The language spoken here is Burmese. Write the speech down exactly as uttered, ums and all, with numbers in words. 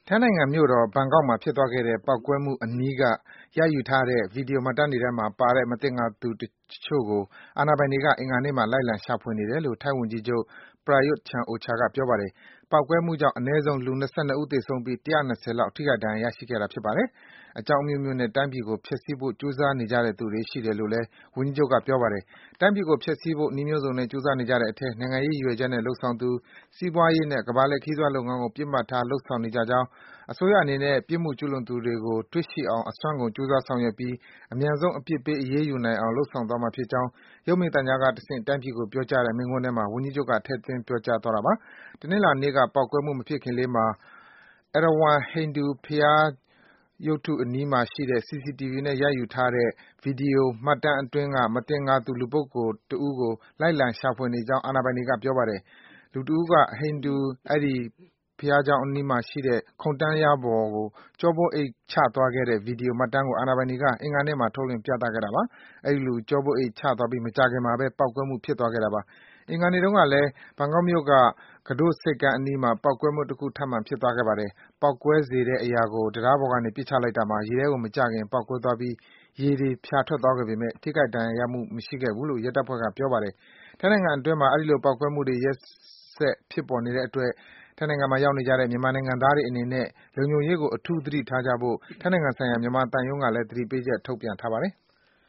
ထိုင်းနိုင်ငံမြို့တော် ဘန်ကောက်မှာဖြစ်သွားခဲ့တဲ့ ပေါက်ကွဲမှုအနီးက ရိုက်ယူထားတဲ့ ဗွီဒီယိုမှတ်တမ်းတွေထဲမှာပါတဲ့ မသင်္ကာသူတချို့ကို အာဏာပိုင်တွေက အင်္ဂါနေ့မှာ လိုက်လံရှာဖွေနေတယ်လို့ ထိုင်းဝန်ကြီးချုပ် Prayut Chan-o-cha က ပြောပါတယ်။ ပေါက်ကွဲမှုကြောင့် အနည်းဆုံး လူ ၂၂ ဦးသေဆုံးပြီး ၁၂၀ လောက် ထိခိုက်ဒဏ်ရာ ရရှိခဲ့တာပါ။ အကြောင်းအမျိုးမျိုးနဲ့ တိုင်းပြည်ကို ဖျက်ဆီးဖို့ ကြိုးစားနေကြတဲ့သူတွေ ရှိတယ်လို့လည်း ဝန်ကြီးချုပ်က ပြောပါတယ်။ တိုင်းပြည်ကို ဖျက်ဆီးဖို့ နည်းမျိုးစုံနဲ့ ကြိုးစားနေကြတဲ့အထဲ နိုင်ငံရေးရည်ရွယ်ချက်နဲ့ လုပ်ဆောင်သူ၊ စီးပွားရေးနဲ့ ကမ္ဘာလှည့်ခရီးသွားလုပ်ငန်းကို ပစ်မှတ်ထား လုပ်ဆောင်နေကြကြောင်း၊ အစိုးရအနေနဲ့ ပြစ်မှုကျူးလွန်သူတွေကို တွေ့ရှိအောင် အစွမ်းကုန် ကြိုးစားဆောင်ရွက်ပြီး အမြန်ဆုံး အပြစ်ပေး အရေးယူနိုင်အောင် လုပ်ဆောင်သွားမှာဖြစ်ကြောင်း ရုပ်မြင်သံကြားကတဆင့် တိုင်းပြည်ကို ပြောကြားတဲ့ မိန့်ခွန်းထဲမှာ ဝန်ကြီးချုပ်က ထည့်သွင်း ပြောကြားသွားတာပါ။ တနင်္လာနေ့က ပေါက်ကွဲမှု မဖြစ်ခင်လေးမှာ Erawan ဟိန္ဒူဘုရားရုပ်တုအနီးမှာရှိတဲ့ စီစီတီဗွီနဲ့ ရိုက်ယူထားတဲ့ ဗွီဒီယိုမှတ်တမ်းအတွင်းက မသင်္ကာသူ လူပုဂ္ဂိုလ်တဦးကို လိုက်လံ ရှာဖွေနေကြောင်း အာဏာပိုင်တွေက ပြောပါတယ်။ လူတဦးက အဲဒီ ဘုရားကျောင်းအနီးမှာရှိတဲ့ ခုန်တန်းလျားပေါ်ကို ကျောပိုးအိတ်ချသွားခဲ့တဲ့ ဗွီဒီယိုမှတ်တမ်းကို အာဏာပိုင်တွေက အင်္ဂါနေ့မှာ ထုတ်လွှင့် ပြသခဲ့တာပါ။ အဲဒီလို ကျောပိုးအိတ်ချသွားပြီး မကြာခင်မှာဘဲ ပေါက်ကွဲမှု ဖြစ်သွားခဲ့တာပါ။ အင်္ဂါနေ့တုန်းကလည်း ဘန်ကောက်မြို့က Kadok ဆိပ်ကမ်းအနီးမှာ ပေါက်ကွဲမှုတခု ထပ်မံ ဖြစ်သွားခဲ့ပါတယ်။ ပေါက်ကွဲစေတဲ့အရာကို တံတားပေါ်ကနေ ပစ်ချလိုက်တာမှာ ရေထဲကို မကျခင် ပေါက်ကွဲသွားပြီး ရေတွေ ဖျာထွက်သွားခဲ့ပေမယ့် ထိခိုက် ဒဏ်ရာရမှု မရှိခဲ့ဘူးလို့ ရဲတပ်ဖွဲ့က ပြောပါတယ်။ ထိုင်းနိုင်ငံအတွင်းမှာ အဲဒီလို ပေါက်ကွဲမှုတွေ ရက်ဆက် ဖြစ်ပေါ်နေတဲ့အတွက် ထိုင်းနိုင်ငံမှာ ရောက်နေကြတဲ့ မြန်မာနိုင်ငံသားတွေအနေနဲ့ လုံခြုံရေးကို အထူး သတိထားကြဖို့ ထိုင်းနိုင်ငံဆိုင်ရာ မြန်မာသံရုံးကလည်း သတိပေးချက် ထုတ်ပြန်ထားပါတယ်